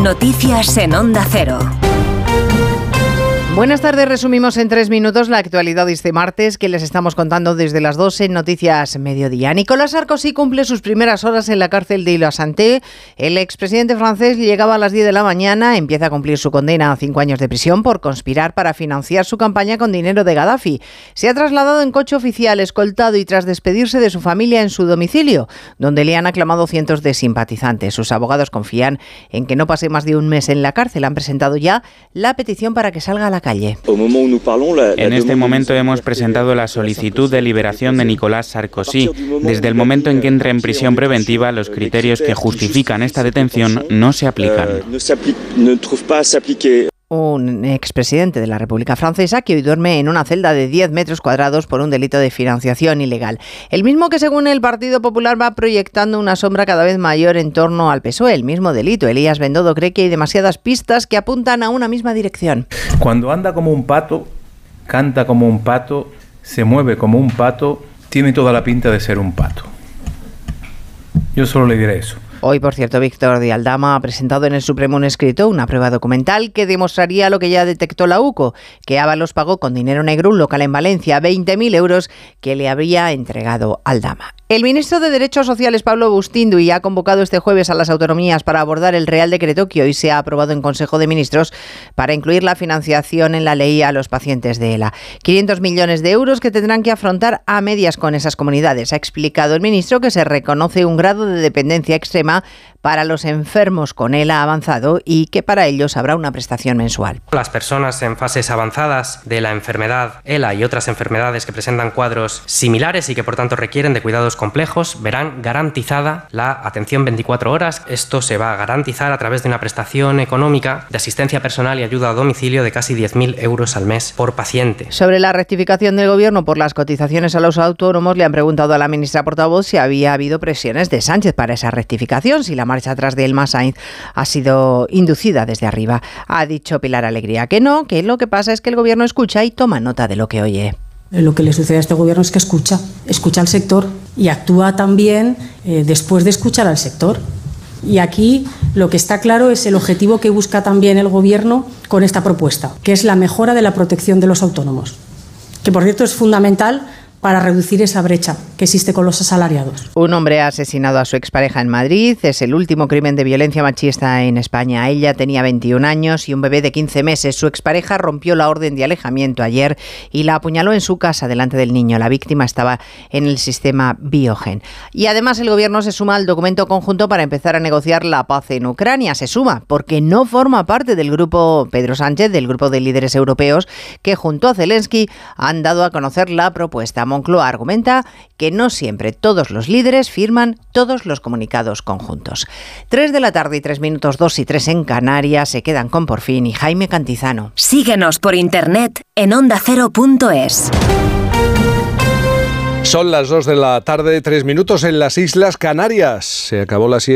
Noticias en Onda Cero. Buenas tardes, resumimos en 3 minutos la actualidad de este martes que les estamos contando desde las 12 en Noticias Mediodía. Nicolas Sarkozy cumple sus primeras horas en la cárcel de Île-à-Santé. El expresidente francés llegaba a las 10 de la mañana, empieza a cumplir su condena a 5 años de prisión por conspirar para financiar su campaña con dinero de Gaddafi. Se ha trasladado en coche oficial, escoltado y tras despedirse de su familia en su domicilio, donde le han aclamado cientos de simpatizantes. Sus abogados confían en que no pase más de un mes en la cárcel. Han presentado ya la petición para que salga a la calle. En este momento hemos presentado la solicitud de liberación de Nicolas Sarkozy. Desde el momento en que entra en prisión preventiva, los criterios que justifican esta detención no se aplican. Un expresidente de la República Francesa que hoy duerme en una celda de 10 metros cuadrados por un delito de financiación ilegal. El mismo que, según el Partido Popular, va proyectando una sombra cada vez mayor en torno al PSOE. El mismo delito. Elías Bendodo cree que hay demasiadas pistas que apuntan a una misma dirección. Cuando anda como un pato, canta como un pato, se mueve como un pato, tiene toda la pinta de ser un pato. Yo solo le diré eso. Hoy, por cierto, Víctor de Aldama ha presentado en el Supremo un escrito, una prueba documental que demostraría lo que ya detectó la UCO, que Ábalos pagó con dinero negro un local en Valencia, 20.000 euros que le habría entregado Aldama. El ministro de Derechos Sociales, Pablo Bustinduy, ha convocado este jueves a las autonomías para abordar el Real Decreto que hoy se ha aprobado en Consejo de Ministros para incluir la financiación en la ley a los pacientes de ELA. 500 millones de euros que tendrán que afrontar a medias con esas comunidades. Ha explicado el ministro que se reconoce un grado de dependencia extrema para los enfermos con ELA avanzado y que para ellos habrá una prestación mensual. Las personas en fases avanzadas de la enfermedad ELA y otras enfermedades que presentan cuadros similares y que por tanto requieren de cuidados complejos verán garantizada la atención 24 horas. Esto se va a garantizar a través de una prestación económica de asistencia personal y ayuda a domicilio de casi 10.000 euros al mes por paciente. Sobre la rectificación del Gobierno por las cotizaciones a los autónomos, le han preguntado a la ministra portavoz si había habido presiones de Sánchez para esa rectificación, si la marcha atrás de Elma Sainz ha sido inducida desde arriba. Ha dicho Pilar Alegría que no, que lo que pasa es que el Gobierno escucha y toma nota de lo que oye. Lo que le sucede a este gobierno es que escucha al sector y actúa también después de escuchar al sector. Y aquí lo que está claro es el objetivo que busca también el gobierno con esta propuesta, que es la mejora de la protección de los autónomos, que por cierto es fundamental para reducir esa brecha que existe con los asalariados. Un hombre ha asesinado a su expareja en Madrid. Es el último crimen de violencia machista en España. Ella tenía 21 años y un bebé de 15 meses. Su expareja rompió la orden de alejamiento ayer y la apuñaló en su casa delante del niño. La víctima estaba en el sistema Biogen. Y además el gobierno se suma al documento conjunto para empezar a negociar la paz en Ucrania. Se suma porque no forma parte del grupo Pedro Sánchez, del grupo de líderes europeos que junto a Zelensky han dado a conocer la propuesta. Moncloa argumenta que no siempre todos los líderes firman todos los comunicados conjuntos. 3 de la tarde y 3 minutos, 2 y 3 en Canarias, se quedan con Por Fin y Jaime Cantizano. Síguenos por internet en ondacero.es. Son las 2 de la tarde, 3 minutos en las Islas Canarias. Se acabó la